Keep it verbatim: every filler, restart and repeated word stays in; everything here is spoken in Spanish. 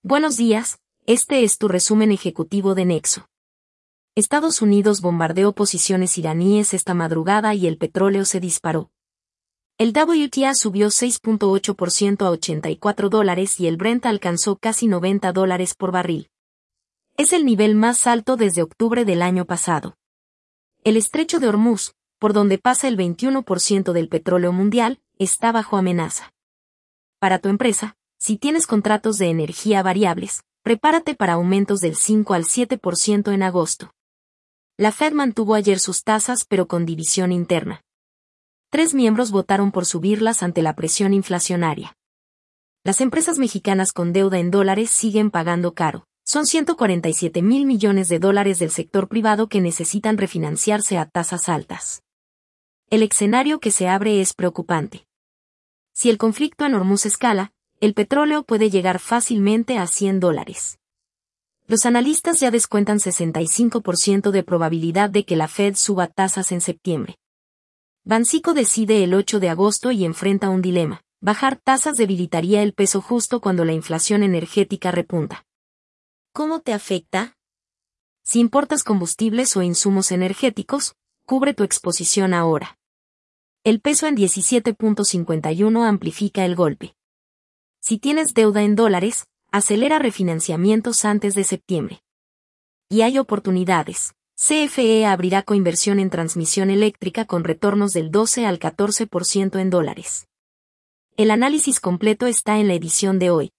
Buenos días, este es tu resumen ejecutivo de Nexo. Estados Unidos bombardeó posiciones iraníes esta madrugada y el petróleo se disparó. El W T I subió seis punto ocho por ciento a ochenta y cuatro dólares y el Brent alcanzó casi noventa dólares por barril. Es el nivel más alto desde octubre del año pasado. El estrecho de Hormuz, por donde pasa el veintiuno por ciento del petróleo mundial, está bajo amenaza. Para tu empresa, si tienes contratos de energía variables, prepárate para aumentos del cinco al siete por ciento en agosto. La Fed mantuvo ayer sus tasas pero con división interna. Tres miembros votaron por subirlas ante la presión inflacionaria. Las empresas mexicanas con deuda en dólares siguen pagando caro. Son ciento cuarenta y siete mil millones de dólares del sector privado que necesitan refinanciarse a tasas altas. El escenario que se abre es preocupante. Si el conflicto en Hormuz escala, el petróleo puede llegar fácilmente a cien dólares. Los analistas ya descuentan sesenta y cinco por ciento de probabilidad de que la Fed suba tasas en septiembre. Banxico decide el ocho de agosto y enfrenta un dilema. Bajar tasas debilitaría el peso justo cuando la inflación energética repunta. ¿Cómo te afecta? Si importas combustibles o insumos energéticos, cubre tu exposición ahora. El peso en diecisiete punto cincuenta y uno amplifica el golpe. Si tienes deuda en dólares, acelera refinanciamientos antes de septiembre. Y hay oportunidades. C F E abrirá coinversión en transmisión eléctrica con retornos del doce al catorce por ciento en dólares. El análisis completo está en la edición de hoy.